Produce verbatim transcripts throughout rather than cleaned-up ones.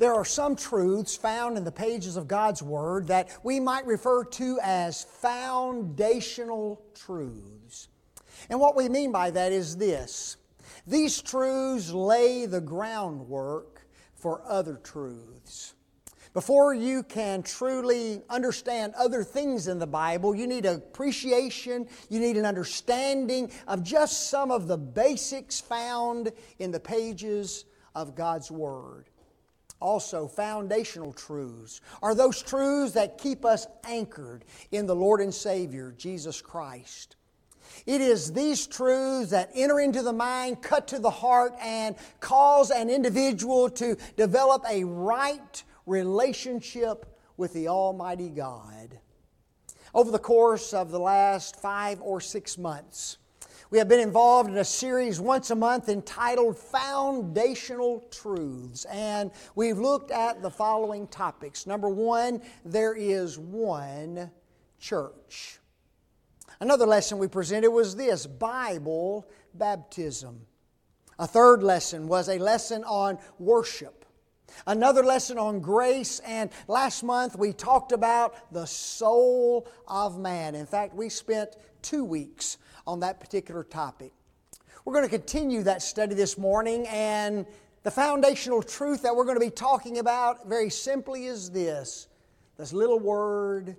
There are some truths found in the pages of God's Word that we might refer to as foundational truths. And what we mean by that is this: these truths lay the groundwork for other truths. Before you can truly understand other things in the Bible, you need appreciation, you need an understanding of just some of the basics found in the pages of God's Word. Also, foundational truths are those truths that keep us anchored in the Lord and Savior, Jesus Christ. It is these truths that enter into the mind, cut to the heart, and cause an individual to develop a right relationship with the Almighty God. Over the course of the last five or six months, we have been involved in a series once a month entitled Foundational Truths, and we've looked at the following topics. Number one, there is one church. Another lesson we presented was this: Bible baptism. A third lesson was a lesson on worship. Another lesson on grace, and last month we talked about the soul of man. In fact, we spent two weeks on that particular topic. We're going to continue that study this morning, and the foundational truth that we're going to be talking about very simply is this: this little word,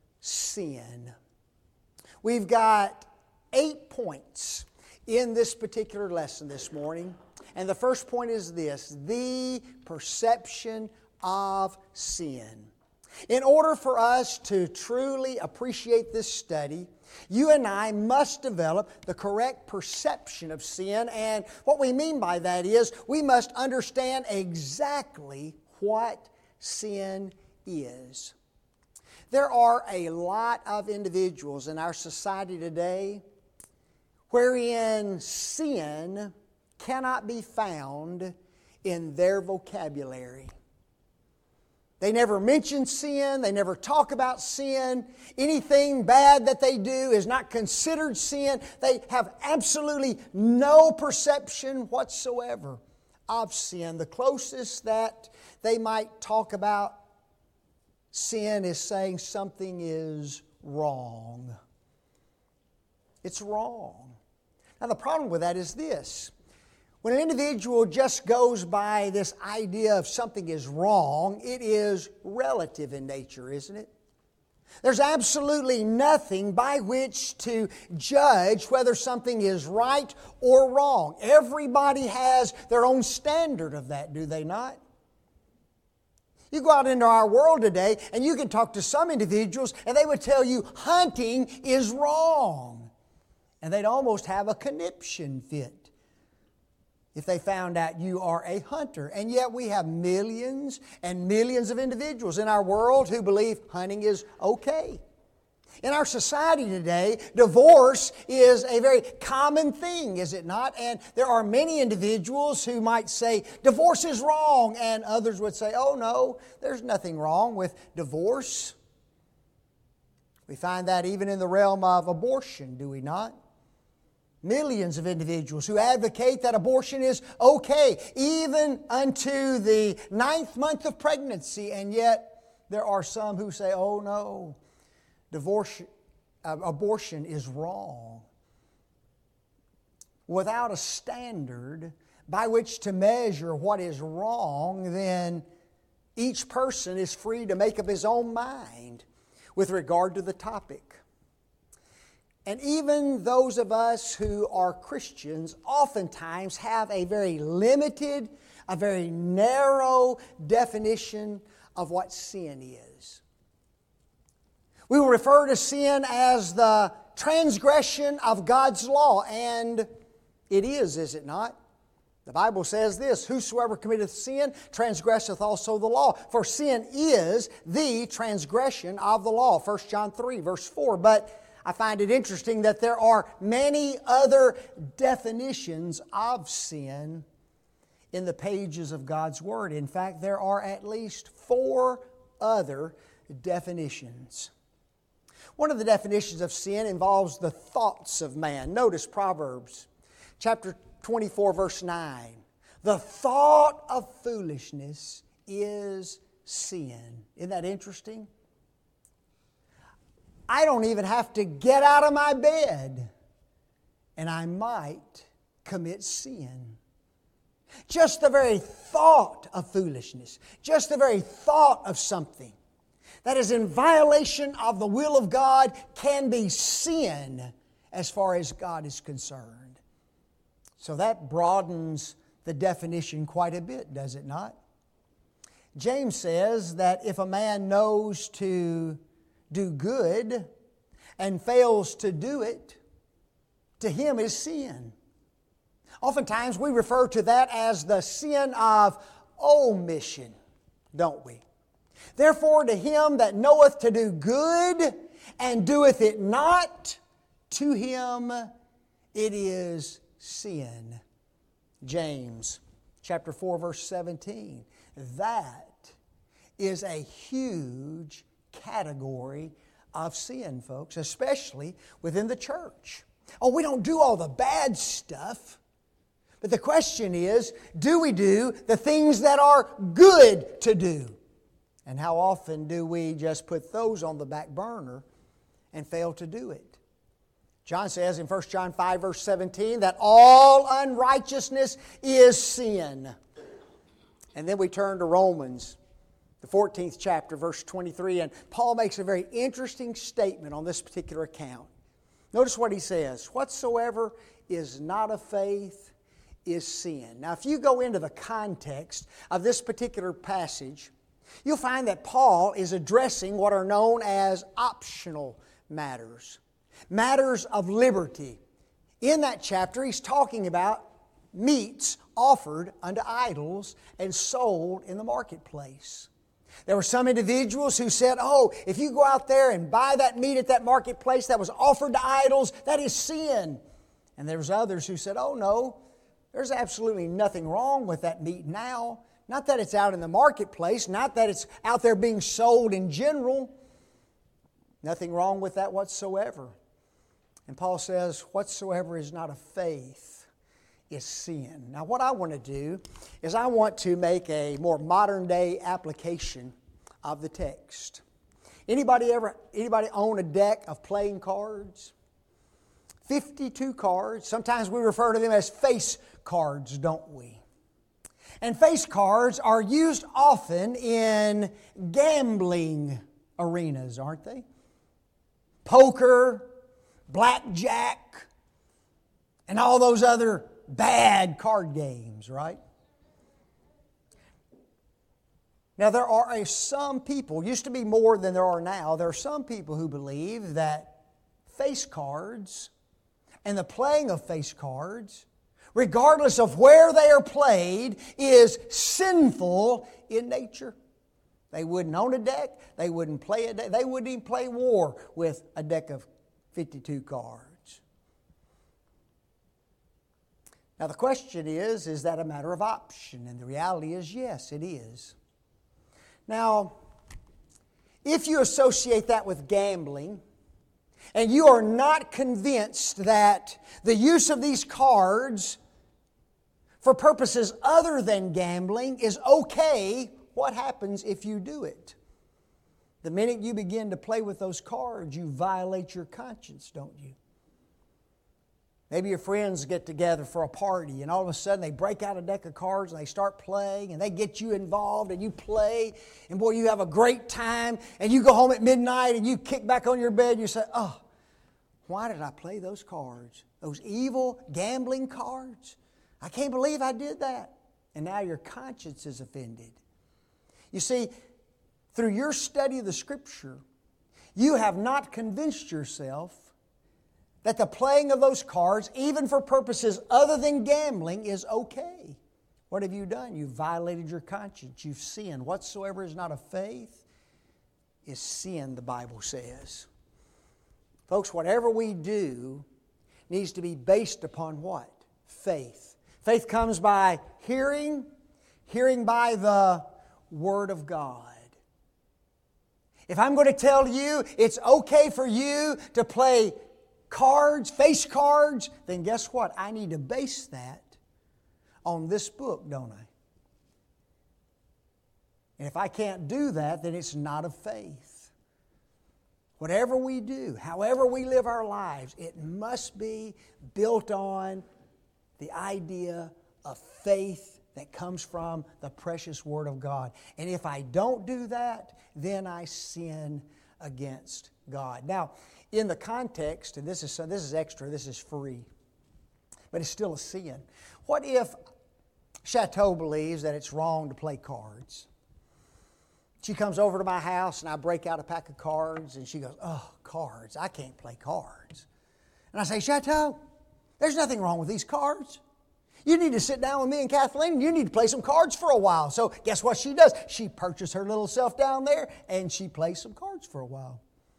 sin. We've got eight points in this particular lesson this morning. And the first point is this: the perception of sin. In order for us to truly appreciate this study, you and I must develop the correct perception of sin. And what we mean by that is we must understand exactly what sin is. There are a lot of individuals in our society today wherein sin cannot be found in their vocabulary. They never mention sin. They never talk about sin. Anything bad that they do is not considered sin. They have absolutely no perception whatsoever of sin. The closest that they might talk about sin is saying something is wrong. It's wrong. Now, the problem with that is this: when an individual just goes by this idea of something is wrong, it is relative in nature, isn't it? There's absolutely nothing by which to judge whether something is right or wrong. Everybody has their own standard of that, do they not? You go out into our world today and you can talk to some individuals and they would tell you hunting is wrong. And they'd almost have a conniption fit if they found out you are a hunter. And yet we have millions and millions of individuals in our world who believe hunting is okay. In our society today, divorce is a very common thing, is it not? And there are many individuals who might say divorce is wrong, and others would say, oh no, there's nothing wrong with divorce. We find that even in the realm of abortion, do we not? Millions of individuals who advocate that abortion is okay, even unto the ninth month of pregnancy, and yet there are some who say, oh no, divorce, uh, abortion is wrong. Without a standard by which to measure what is wrong, then each person is free to make up his own mind with regard to the topic. And even those of us who are Christians oftentimes have a very limited, a very narrow definition of what sin is. We will refer to sin as the transgression of God's law, and it is, is it not? The Bible says this: whosoever committeth sin transgresseth also the law. For sin is the transgression of the law. First John three, verse four. But I find it interesting that there are many other definitions of sin in the pages of God's Word. In fact, there are at least four other definitions. One of the definitions of sin involves the thoughts of man. Notice Proverbs chapter twenty-four, verse nine. The thought of foolishness is sin. Isn't that interesting? I don't even have to get out of my bed, and I might commit sin. Just the very thought of foolishness, just the very thought of something that is in violation of the will of God can be sin as far as God is concerned. So that broadens the definition quite a bit, does it not? James says that if a man knows to do good and fails to do it, to him is sin. Oftentimes we refer to that as the sin of omission, don't we? Therefore, to him that knoweth to do good and doeth it not, to him it is sin. James chapter four, verse seventeen. That is a huge category of sin, folks, especially within the church. Oh, we don't do all the bad stuff. But the question is, do we do the things that are good to do? And how often do we just put those on the back burner and fail to do it? John says in First John five, verse seventeen, that all unrighteousness is sin. And then we turn to Romans, the fourteenth chapter, verse twenty-three, and Paul makes a very interesting statement on this particular account. Notice what he says, whatsoever is not of faith is sin. Now, if you go into the context of this particular passage, you'll find that Paul is addressing what are known as optional matters, matters of liberty. In that chapter, he's talking about meats offered unto idols and sold in the marketplace. There were some individuals who said, oh, if you go out there and buy that meat at that marketplace that was offered to idols, that is sin. And there was others who said, oh no, there's absolutely nothing wrong with that meat now. Not that it's out in the marketplace, not that it's out there being sold in general. Nothing wrong with that whatsoever. And Paul says, whatsoever is not of faith is sin. Now what I want to do is I want to make a more modern day application of the text. Anybody ever, anybody own a deck of playing cards? fifty-two cards. Sometimes we refer to them as face cards, don't we? And face cards are used often in gambling arenas, aren't they? Poker, blackjack, and all those other bad card games, right? Now there are some people, used to be more than there are now, there are some people who believe that face cards and the playing of face cards, regardless of where they are played, is sinful in nature. They wouldn't own a deck, they wouldn't play a deck, they wouldn't even play war with a deck of fifty-two cards. Now the question is, is that a matter of option? And the reality is, yes, it is. Now, if you associate that with gambling, and you are not convinced that the use of these cards for purposes other than gambling is okay, what happens if you do it? The minute you begin to play with those cards, you violate your conscience, don't you? Maybe your friends get together for a party and all of a sudden they break out a deck of cards and they start playing and they get you involved and you play and boy, you have a great time and you go home at midnight and you kick back on your bed and you say, oh, why did I play those cards? Those evil gambling cards? I can't believe I did that. And now your conscience is offended. You see, through your study of the Scripture, you have not convinced yourself that the playing of those cards, even for purposes other than gambling, is okay. What have you done? You've violated your conscience. You've sinned. Whatsoever is not of faith is sin, the Bible says. Folks, whatever we do needs to be based upon what? Faith. Faith comes by hearing, hearing by the Word of God. If I'm going to tell you it's okay for you to play cards, face cards, then guess what? I need to base that on this book, don't I? And if I can't do that, then it's not of faith. Whatever we do, however we live our lives, it must be built on the idea of faith that comes from the precious Word of God. And if I don't do that, then I sin against God. Now, in the context, and this is, this is extra, this is free, but it's still a sin. What if Chateau believes that it's wrong to play cards? She comes over to my house and I break out a pack of cards and she goes, oh, cards, I can't play cards. And I say, Chateau, there's nothing wrong with these cards. You need to sit down with me and Kathleen and you need to play some cards for a while. So guess what she does? She perches her little self down there and she plays some cards for a while.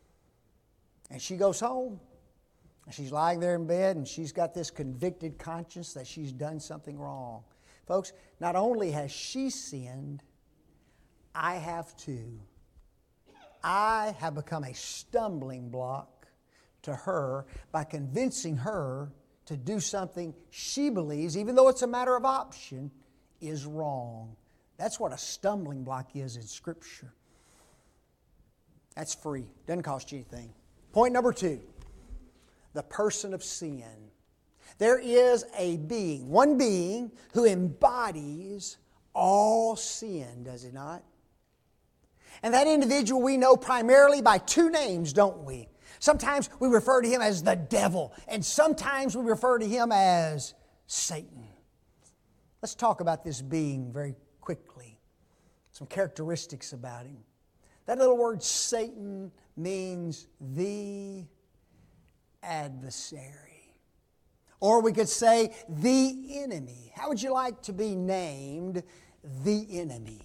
And she goes home. And she's lying there in bed and she's got this convicted conscience that she's done something wrong. Folks, not only has she sinned, I have too. I have become a stumbling block to her by convincing her to do something she believes, even though it's a matter of option, is wrong. That's what a stumbling block is in Scripture. That's free. Doesn't cost you anything. Point number two, the person of sin. There is a being, one being, who embodies all sin, does it not? And that individual we know primarily by two names, don't we? Sometimes we refer to him as the devil, and sometimes we refer to him as Satan. Let's talk about this being very quickly. Some characteristics about him. That little word Satan means the adversary. Or we could say the enemy. How would you like to be named the enemy?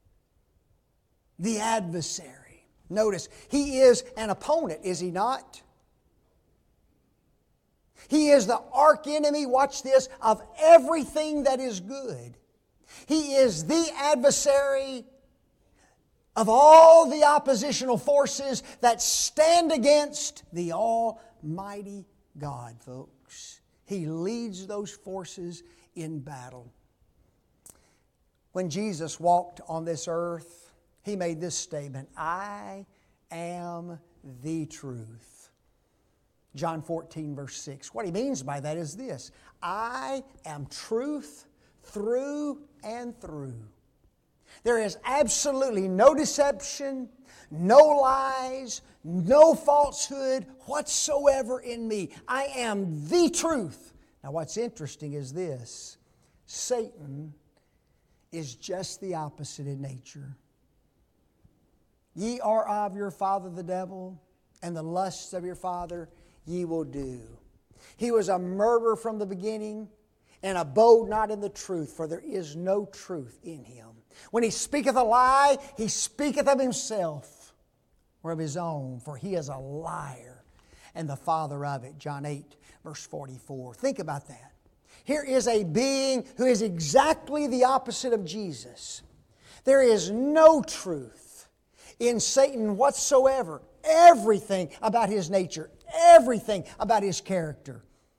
The adversary. Notice, he is an opponent, is he not? He is the arch enemy, watch this, of everything that is good. He is the adversary of all the oppositional forces that stand against the Almighty God, folks. He leads those forces in battle. When Jesus walked on this earth, He made this statement, I am the truth. John fourteen, verse six. What He means by that is this, I am truth through and through. There is absolutely no deception, no lies, no falsehood whatsoever in me. I am the truth. Now what's interesting is this, Satan is just the opposite in nature. Ye are of your father the devil, and the lusts of your father ye will do. He was a murderer from the beginning, and abode not in the truth, for there is no truth in him. When he speaketh a lie, he speaketh of himself, or of his own, for he is a liar, and the father of it. John eight, verse forty-four. Think about that. Here is a being who is exactly the opposite of Jesus. There is no truth in Satan whatsoever. Everything about his nature, everything about his character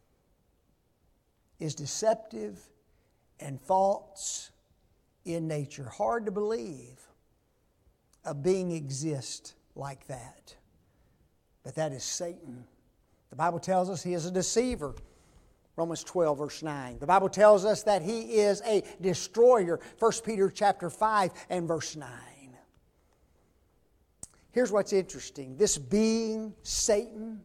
is deceptive and false in nature. Hard to believe a being exists like that. But that is Satan. The Bible tells us he is a deceiver. Romans twelve, verse nine. The Bible tells us that he is a destroyer. First Peter chapter five and verse nine. Here's what's interesting. This being, Satan,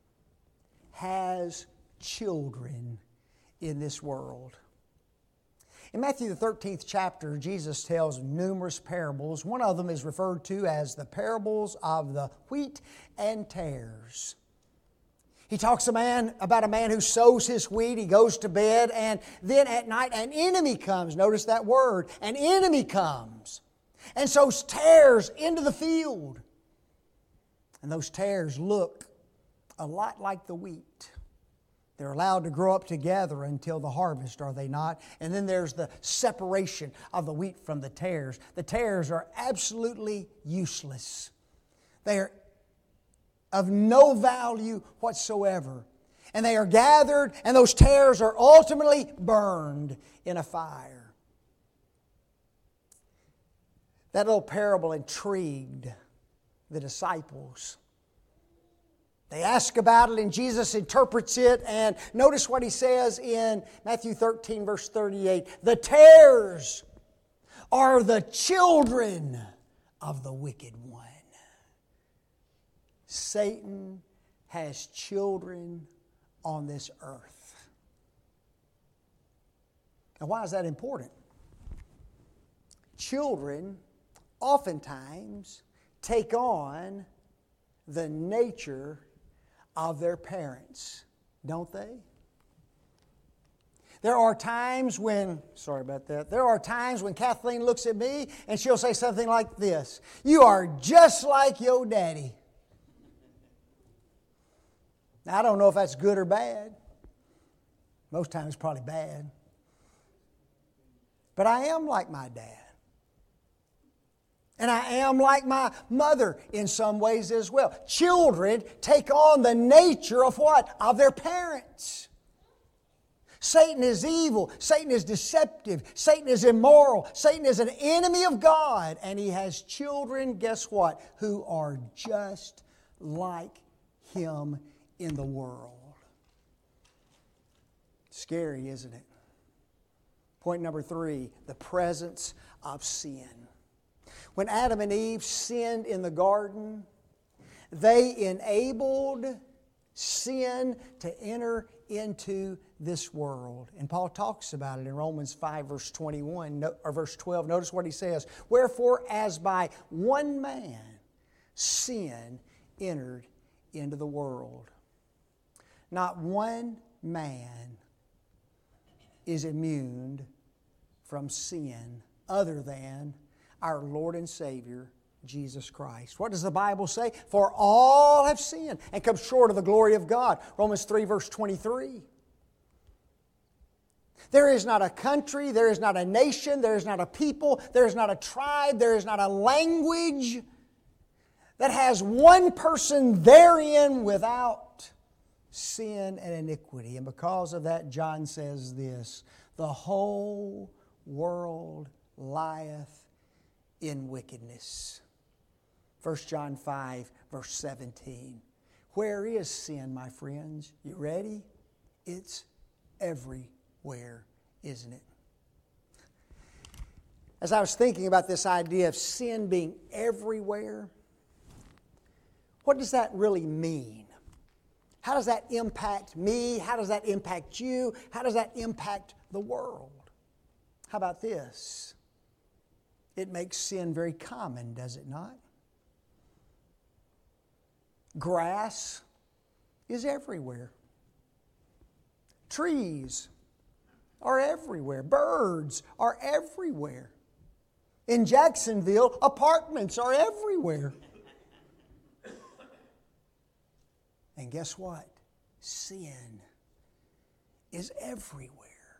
has children in this world. In Matthew the thirteenth chapter, Jesus tells numerous parables. One of them is referred to as the parables of the wheat and tares. He talks a man, about a man who sows his wheat. He goes to bed, and then at night an enemy comes. Notice that word. An enemy comes and sows tares into the field. And those tares look a lot like the wheat. They're allowed to grow up together until the harvest, are they not? And then there's the separation of the wheat from the tares. The tares are absolutely useless. They are of no value whatsoever. And they are gathered, and those tares are ultimately burned in a fire. That little parable intrigued the disciples. They ask about it and Jesus interprets it, and notice what He says in Matthew thirteen verse thirty-eight. The tares are the children of the wicked one. Satan has children on this earth. Now, why is that important? Children oftentimes take on the nature of their parents, don't they? There are times when, sorry about that, there are times when Kathleen looks at me and she'll say something like this: "You are just like your daddy." Now, I don't know if that's good or bad. Most times it's probably bad. But I am like my dad. And I am like my mother in some ways as well. Children take on the nature of what? Of their parents. Satan is evil. Satan is deceptive. Satan is immoral. Satan is an enemy of God. And he has children, guess what? Who are just like him in the world. Scary, isn't it? Point number three, the presence of sin. When Adam and Eve sinned in the garden, they enabled sin to enter into this world. And Paul talks about it in Romans five, verse twenty-one, or verse twelve. Notice what he says. Wherefore, as by one man sin entered into the world. Not one man is immune from sin other than our Lord and Savior, Jesus Christ. What does the Bible say? For all have sinned and come short of the glory of God. Romans three, verse twenty-three. There is not a country, there is not a nation, there is not a people, there is not a tribe, there is not a language that has one person therein without sin and iniquity. And because of that, John says this: the whole world lieth in wickedness. First John five, verse seventeen. Where is sin, my friends? You ready? It's everywhere, isn't it? As I was thinking about this idea of sin being everywhere, what does that really mean? How does that impact me? How does that impact you? How does that impact the world? How about this? It makes sin very common, does it not? Grass is everywhere. Trees are everywhere. Birds are everywhere. In Jacksonville, apartments are everywhere. And guess what? Sin is everywhere.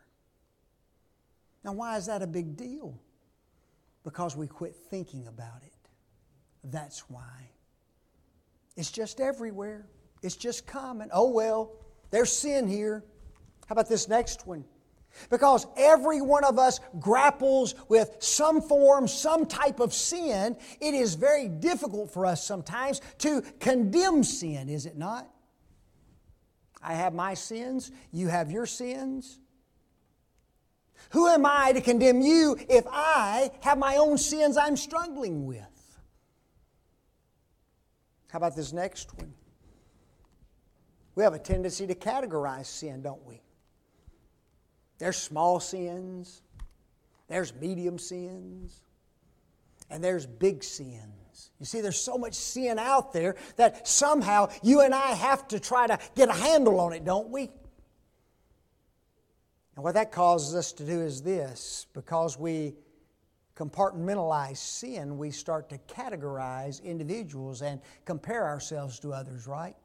Now, why is that a big deal? Because we quit thinking about it. That's why. It's just everywhere. It's just common. Oh, well, there's sin here. How about this next one? Because every one of us grapples with some form, some type of sin, it is very difficult for us sometimes to condemn sin, is it not? I have my sins, you have your sins. Who am I to condemn you if I have my own sins I'm struggling with? How about this next one? We have a tendency to categorize sin, don't we? There's small sins, there's medium sins, and there's big sins. You see, there's so much sin out there that somehow you and I have to try to get a handle on it, don't we? And what that causes us to do is this: because we compartmentalize sin, we start to categorize individuals and compare ourselves to others, right?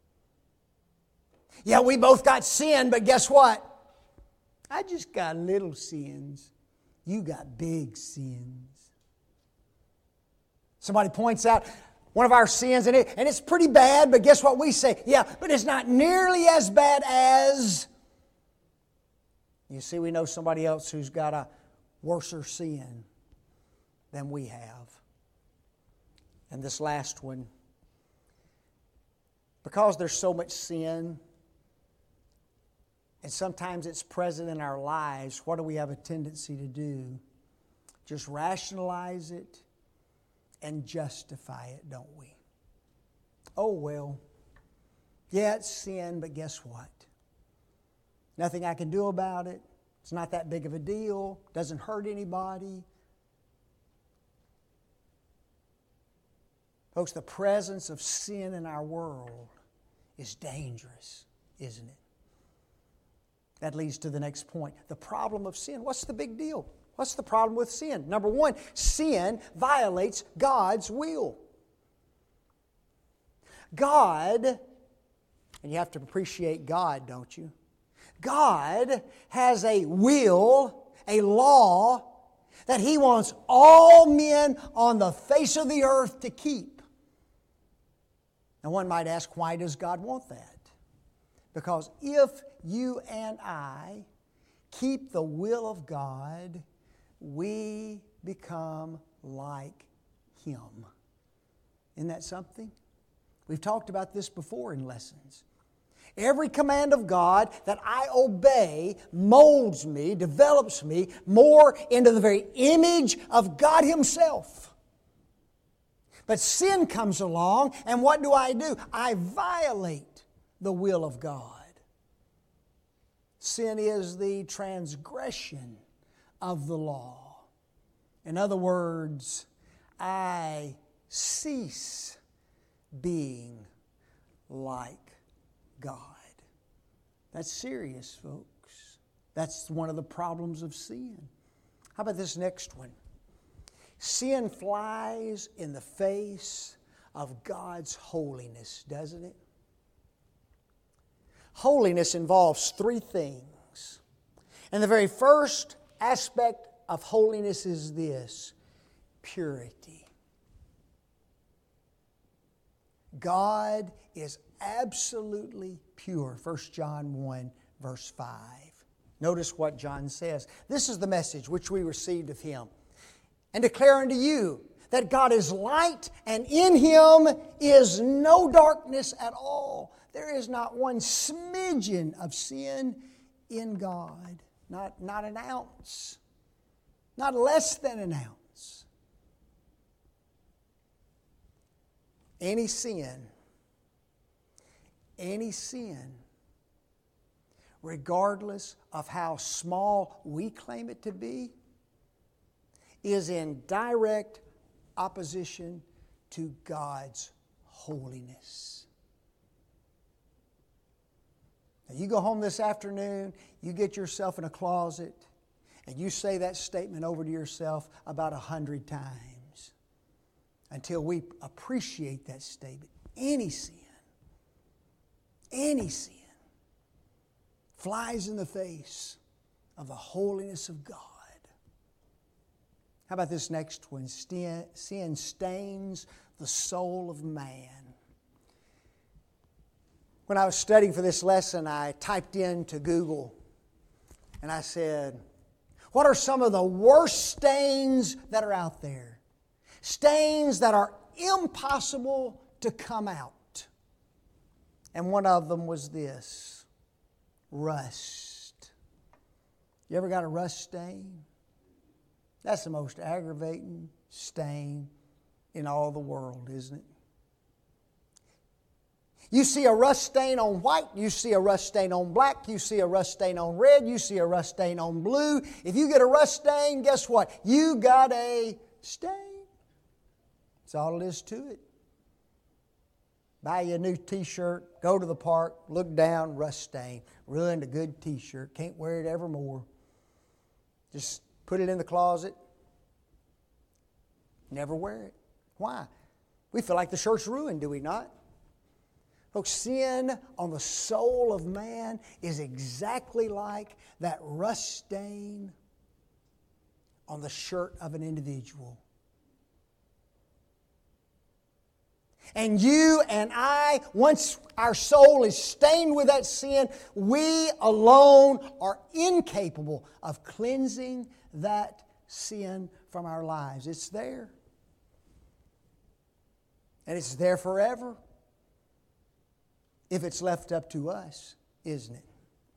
Yeah, we both got sin, but guess what? I just got little sins. You got big sins. Somebody points out one of our sins, and, it, and it's pretty bad, but guess what we say? Yeah, but it's not nearly as bad as... You see, we know somebody else who's got a worser sin than we have. And this last one, because there's so much sin, and sometimes it's present in our lives, what do we have a tendency to do? Just rationalize it and justify it, don't we? Oh, well, yeah, it's sin, but guess what? Nothing I can do about it. It's not that big of a deal. Doesn't hurt anybody. Folks, the presence of sin in our world is dangerous, isn't it? That leads to the next point. The problem of sin. What's the big deal? What's the problem with sin? Number one, sin violates God's will. God, and you have to appreciate God, don't you? God has a will, a law, that He wants all men on the face of the earth to keep. Now one might ask, why does God want that? Because if you and I keep the will of God, we become like Him. Isn't that something? We've talked about this before in lessons. Every command of God that I obey molds me, develops me more into the very image of God Himself. But sin comes along, and what do I do? I violate the will of God. Sin is the transgression of the law. In other words, I cease being like God. That's serious, folks. That's one of the problems of sin. How about this next one? Sin flies in the face of God's holiness, doesn't it? Holiness involves three things. And the very first aspect of holiness is this: purity. God is absolutely pure. First John one, verse five. Notice what John says. This is the message which we received of Him, and declare unto you that God is light, and in Him is no darkness at all. There is not one smidgen of sin in God. Not, not an ounce. Not less than an ounce. Any sin, any sin, regardless of how small we claim it to be, is in direct opposition to God's holiness. Now you go home this afternoon, you get yourself in a closet, and you say that statement over to yourself about a hundred times until we appreciate that statement. Any sin, any sin flies in the face of the holiness of God. How about this next one? Sin stains the soul of man. When I was studying for this lesson, I typed into Google and I said, what are some of the worst stains that are out there? Stains that are impossible to come out. And one of them was this: rust. You ever got a rust stain? That's the most aggravating stain in all the world, isn't it? You see a rust stain on white, you see a rust stain on black, you see a rust stain on red, you see a rust stain on blue. If you get a rust stain, guess what? You got a stain. That's all it is to it. Buy you a new t-shirt, go to the park, look down, rust stain. Ruined a good t-shirt, can't wear it evermore. Just put it in the closet, never wear it. Why? We feel like the shirt's ruined, do we not? Folks, sin on the soul of man is exactly like that rust stain on the shirt of an individual. And you and I, once our soul is stained with that sin, we alone are incapable of cleansing that sin from our lives. It's there. And it's there forever if it's left up to us, isn't it?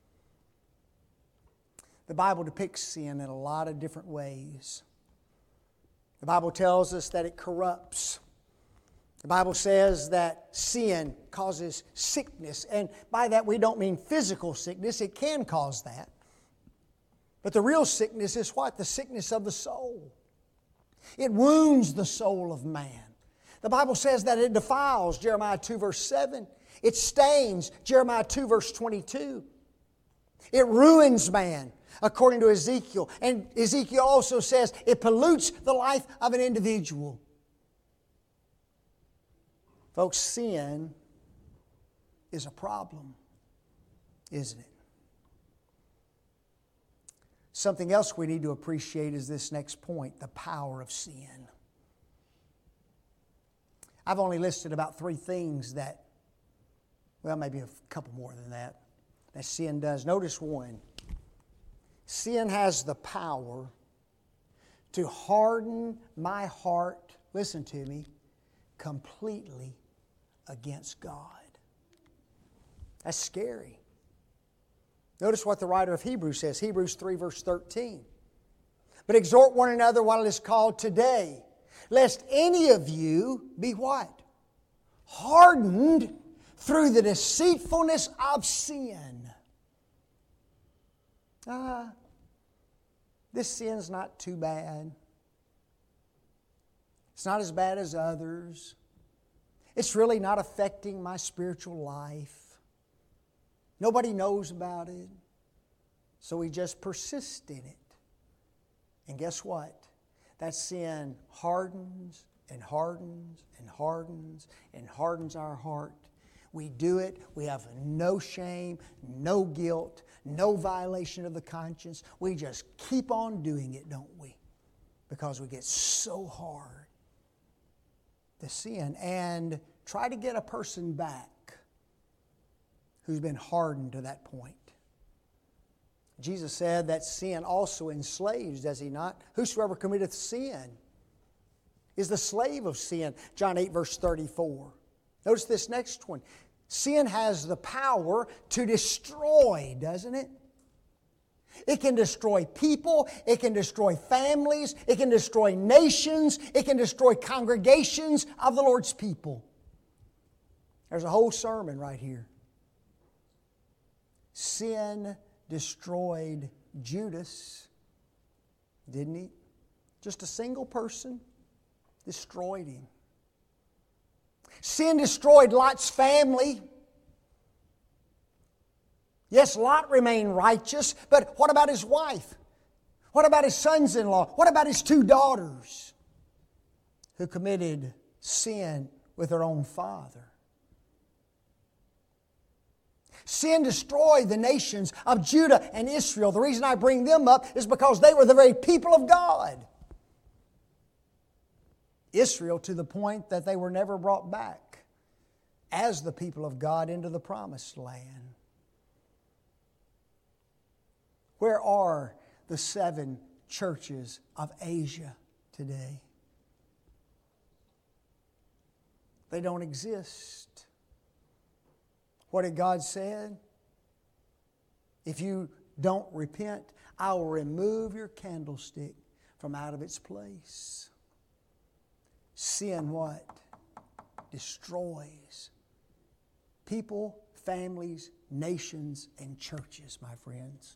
The Bible depicts sin in a lot of different ways. The Bible tells us that it corrupts. The Bible says that sin causes sickness. And by that we don't mean physical sickness. It can cause that. But the real sickness is what? The sickness of the soul. It wounds the soul of man. The Bible says that it defiles, Jeremiah two verse seven. It stains, Jeremiah two verse twenty-two. It ruins man, according to Ezekiel. And Ezekiel also says it pollutes the life of an individual. Folks, sin is a problem, isn't it? Something else we need to appreciate is this next point, the power of sin. I've only listed about three things that, well, maybe a couple more than that, that sin does. Notice one. Sin has the power to harden my heart, listen to me, completely against God. That's scary. Notice what the writer of Hebrews says, Hebrews three verse thirteen. But exhort one another while it is called today, lest any of you be what? Hardened through the deceitfulness of sin. Ah, this sin's not too bad. It's not as bad as others. It's really not affecting my spiritual life. Nobody knows about it. So we just persist in it. And guess what? That sin hardens and hardens and hardens and hardens our heart. We do it. We have no shame, no guilt, no violation of the conscience. We just keep on doing it, don't we? Because we get so hard to sin and try to get a person back who's been hardened to that point. Jesus said that sin also enslaves, does He not? Whosoever committeth sin is the slave of sin. John eight verse thirty-four. Notice this next one. Sin has the power to destroy, doesn't it? It can destroy people. It can destroy families. It can destroy nations. It can destroy congregations of the Lord's people. There's a whole sermon right here. Sin destroyed Judas, didn't he? Just a single person destroyed him. Sin destroyed Lot's family. Yes, Lot remained righteous, but what about his wife? What about his sons-in-law? What about his two daughters who committed sin with their own father? Sin destroyed the nations of Judah and Israel. The reason I bring them up is because they were the very people of God. Israel to the point that they were never brought back as the people of God into the promised land. Where are the seven churches of Asia today? They don't exist. What did God say? If you don't repent, I will remove your candlestick from out of its place. Sin what? Destroys people, families, nations, and churches, my friends.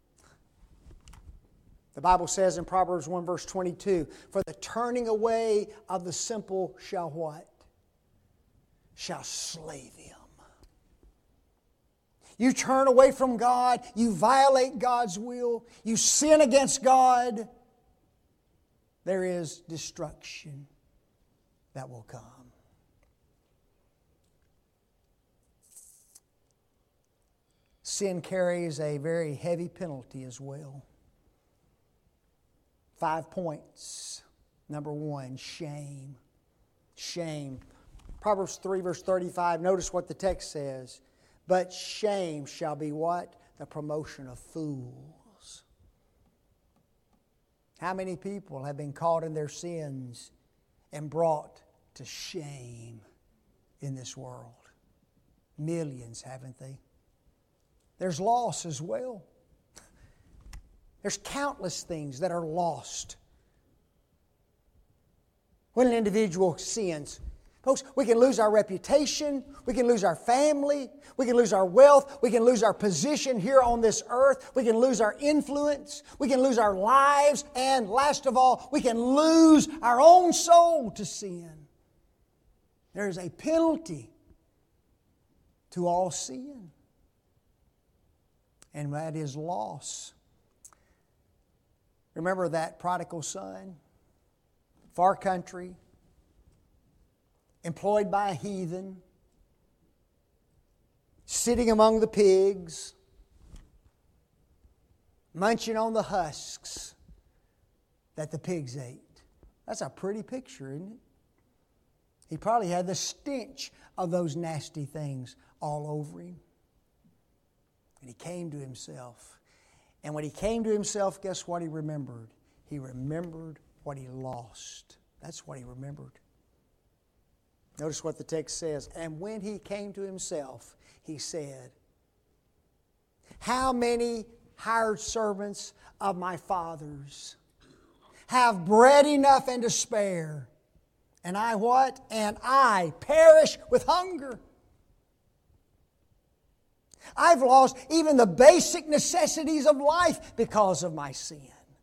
The Bible says in Proverbs one verse twenty-two, for the turning away of the simple shall what? Shall slay them. You turn away from God, you violate God's will, you sin against God, there is destruction that will come. Sin carries a very heavy penalty as well. Five points. Number one, shame. Shame. Proverbs three verse thirty-five, notice what the text says. But shame shall be what? The promotion of fools. How many people have been caught in their sins and brought to shame in this world? Millions, haven't they? There's loss as well. There's countless things that are lost when an individual sins. Folks, we can lose our reputation, we can lose our family, we can lose our wealth, we can lose our position here on this earth, we can lose our influence, we can lose our lives, and last of all, we can lose our own soul to sin. There is a penalty to all sin, and that is loss. Remember that prodigal son? Far country, employed by a heathen, sitting among the pigs, munching on the husks that the pigs ate. That's a pretty picture, isn't it? He probably had the stench of those nasty things all over him. And he came to himself. And when he came to himself, guess what he remembered? He remembered what he lost. That's what he remembered. Notice what the text says. And when he came to himself, he said, how many hired servants of my father's have bread enough and to spare? And I what? And I perish with hunger. I've lost even the basic necessities of life because of my sin.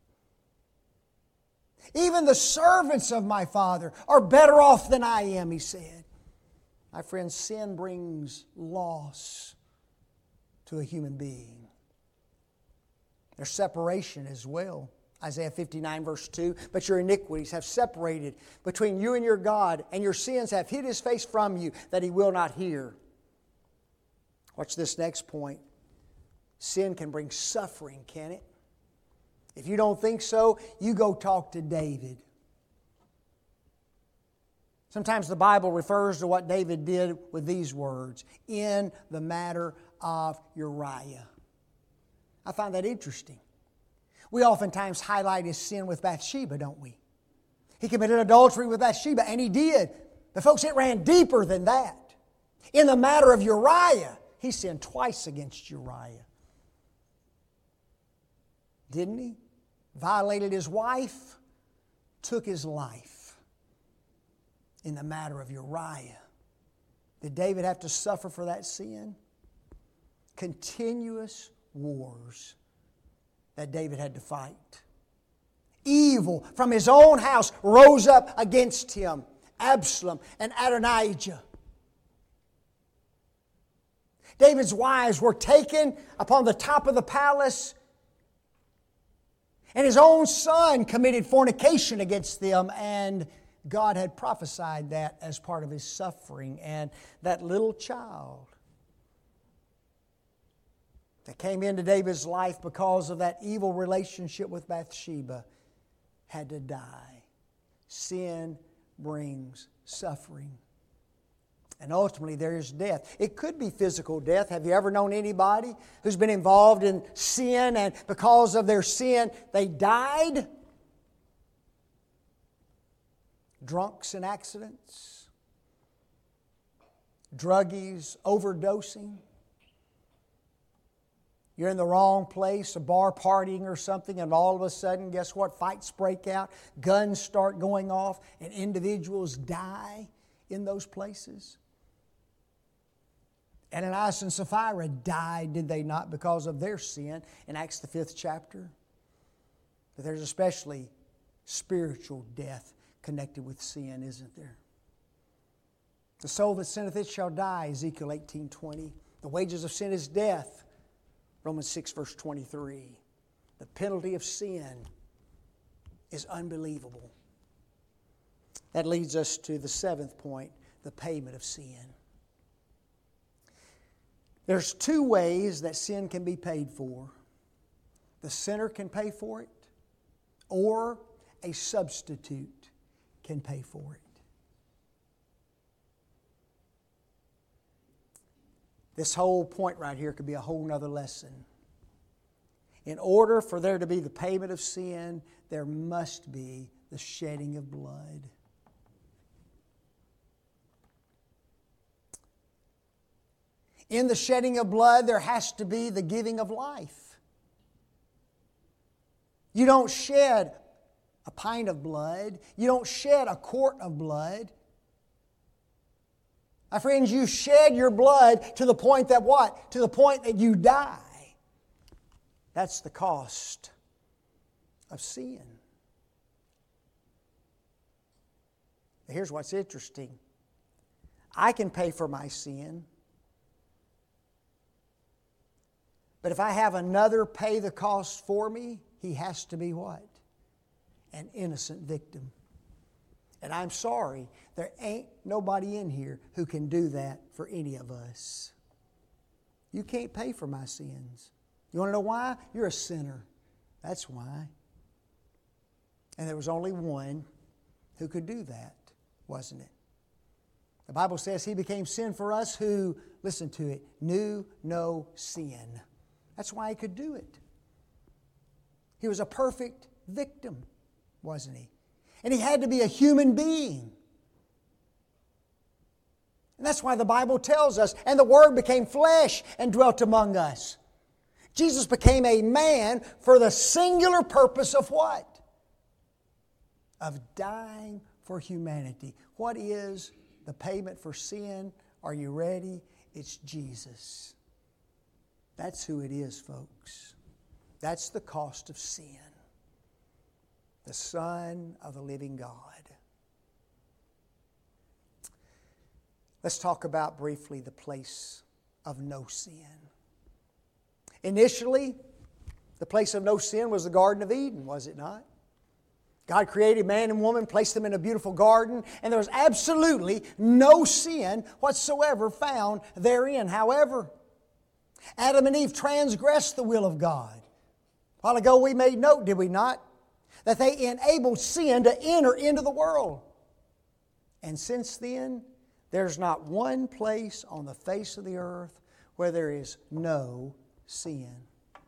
Even the servants of my father are better off than I am, he said. My friends, sin brings loss to a human being. There's separation as well. Isaiah fifty-nine verse two, but your iniquities have separated between you and your God, and your sins have hid His face from you, that He will not hear. Watch this next point. Sin can bring suffering, can it? If you don't think so, you go talk to David. Sometimes the Bible refers to what David did with these words, in the matter of Uriah. I find that interesting. We oftentimes highlight his sin with Bathsheba, don't we? He committed adultery with Bathsheba, and he did. But folks, it ran deeper than that. In the matter of Uriah, he sinned twice against Uriah. Didn't he? Violated his wife, took his life. In the matter of Uriah, did David have to suffer for that sin? Continuous wars that David had to fight. Evil from his own house rose up against him. Absalom and Adonijah. David's wives were taken upon the top of the palace, and his own son committed fornication against them, and God had prophesied that as part of his suffering. And that little child that came into David's life because of that evil relationship with Bathsheba had to die. Sin brings suffering. And ultimately there is death. It could be physical death. Have you ever known anybody who's been involved in sin and because of their sin they died? Drunks in accidents, druggies overdosing. You're in the wrong place, a bar partying or something, and all of a sudden, guess what? Fights break out, guns start going off, and individuals die in those places. Ananias and Sapphira died, did they not, because of their sin in Acts the fifth chapter? But there's especially spiritual death connected with sin, isn't there? The soul that sinneth it shall die, Ezekiel eighteen twenty. The wages of sin is death, Romans six verse twenty-three. The penalty of sin is unbelievable. That leads us to the seventh point, the payment of sin. There's two ways that sin can be paid for. The sinner can pay for it, or a substitute can pay for it. This whole point right here could be a whole nother lesson. In order for there to be the payment of sin, there must be the shedding of blood. In the shedding of blood, there has to be the giving of life. You don't shed a pint of blood. You don't shed a quart of blood. My friends, you shed your blood to the point that what? To the point that you die. That's the cost of sin. Here's what's interesting. I can pay for my sin. But if I have another pay the cost for me, he has to be what? An innocent victim. And I'm sorry, there ain't nobody in here who can do that for any of us. You can't pay for my sins. You want to know why? You're a sinner. That's why. And there was only one who could do that, wasn't it? The Bible says He became sin for us who, listen to it, knew no sin. That's why He could do it. He was a perfect victim, wasn't He? And He had to be a human being. And that's why the Bible tells us, and the Word became flesh and dwelt among us. Jesus became a man for the singular purpose of what? Of dying for humanity. What is the payment for sin? Are you ready? It's Jesus. That's who it is, folks. That's the cost of sin. The Son of the living God. Let's talk about briefly the place of no sin. Initially, the place of no sin was the Garden of Eden, was it not? God created man and woman, placed them in a beautiful garden, and there was absolutely no sin whatsoever found therein. However, Adam and Eve transgressed the will of God. A while ago we made note, did we not? That they enabled sin to enter into the world. And since then, there's not one place on the face of the earth where there is no sin.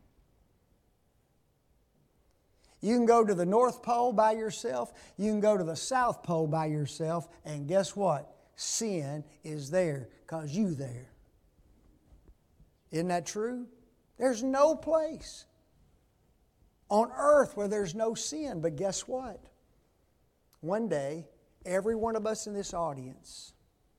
You can go to the North Pole by yourself. You can go to the South Pole by yourself. And guess what? Sin is there because you're there. Isn't that true? There's no place on earth where there's no sin. But guess what? One day, every one of us in this audience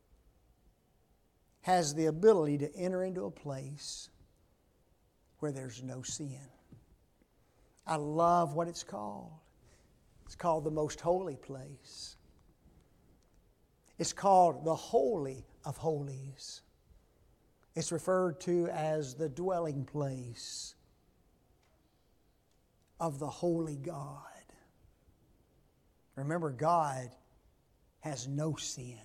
has the ability to enter into a place where there's no sin. I love what it's called. It's called the most holy place. It's called the Holy of Holies. It's referred to as the dwelling place of the Holy God. Remember, God has no sin.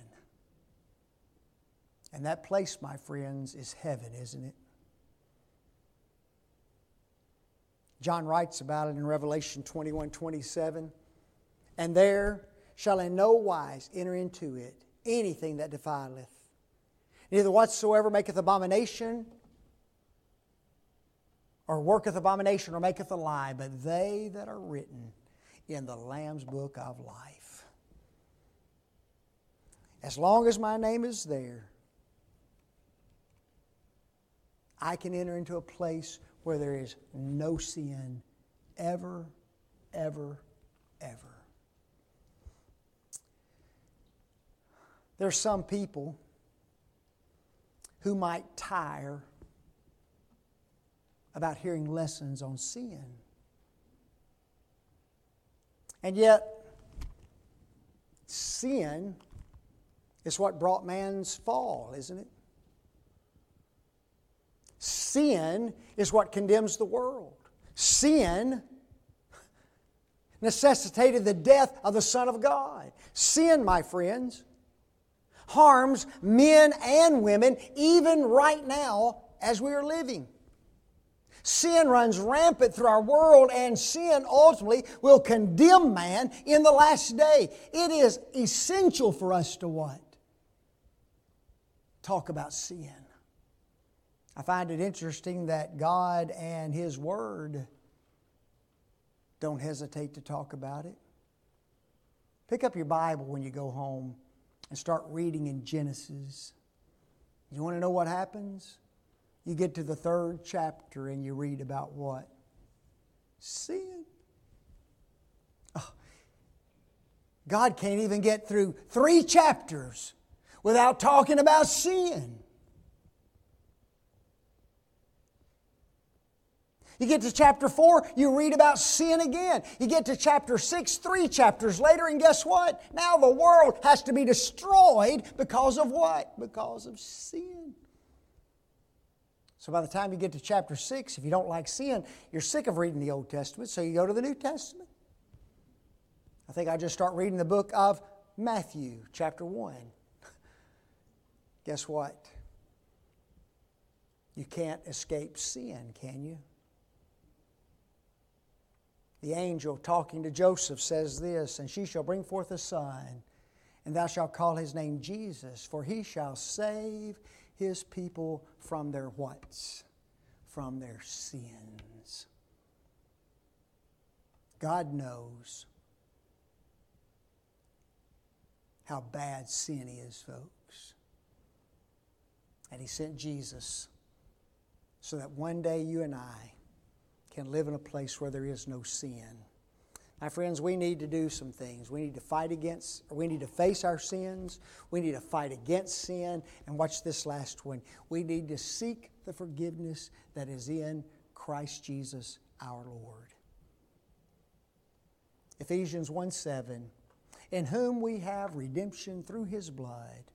And that place, my friends, is heaven, isn't it? John writes about it in Revelation twenty-one twenty-seven. And there shall in no wise enter into it anything that defileth, neither whatsoever maketh abomination, or worketh abomination, or maketh a lie, but they that are written in the Lamb's book of life. As long as my name is there, I can enter into a place where there is no sin ever, ever, ever. There's some people who might tire about hearing lessons on sin. And yet, sin is what brought man's fall, isn't it? Sin is what condemns the world. Sin necessitated the death of the Son of God. Sin, my friends, harms men and women even right now as we are living. Sin runs rampant through our world, and sin ultimately will condemn man in the last day. It is essential for us to what? Talk about sin. I find it interesting that God and His Word Don't hesitate to talk about it. Pick up your Bible when you go home and start reading in Genesis. You want to know what happens? You get to the third chapter and you read about what? Sin. Oh, God can't even get through three chapters without talking about sin. You get to chapter four, you read about sin again. You get to chapter six, three chapters later, and guess what? Now the world has to be destroyed because of what? Because of sin. So by the time you get to chapter six, if you don't like sin, you're sick of reading the Old Testament, so you go to the New Testament. I think I just start reading the book of Matthew, chapter one. Guess what? You can't escape sin, can you? The angel talking to Joseph says this, "And she shall bring forth a son, and thou shalt call his name Jesus, for he shall save his people from their what? From their sins." God knows how bad sin is, folks. And He sent Jesus so that one day you and I can live in a place where there is no sin. My friends, we need to do some things. We need to fight against, or we need to face our sins. We need to fight against sin. And watch this last one. We need to seek the forgiveness that is in Christ Jesus our Lord. Ephesians one seven, "In whom we have redemption through His blood,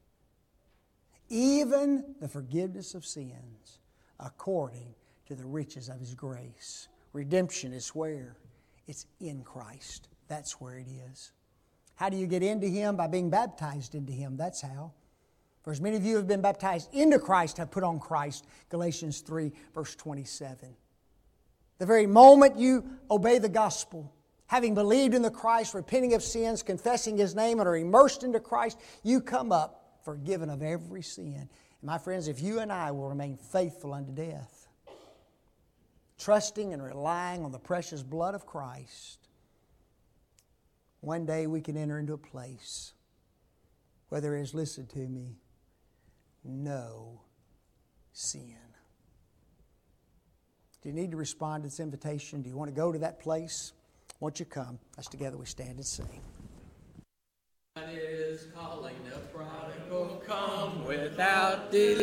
even the forgiveness of sins, according to the riches of His grace." Redemption is where? It's in Christ. That's where it is. How do you get into Him? By being baptized into Him. That's how. For as many of you have been baptized into Christ, have put on Christ. Galatians three, verse twenty-seven. The very moment you obey the gospel, having believed in the Christ, repenting of sins, confessing His name, and are immersed into Christ, you come up forgiven of every sin. And my friends, if you and I will remain faithful unto death, trusting and relying on the precious blood of Christ, one day we can enter into a place where there is, listen to me, no sin. Do you need to respond to this invitation? Do you want to go to that place? Won't you come? As together we stand and sing. God is calling the prodigal, come without delay.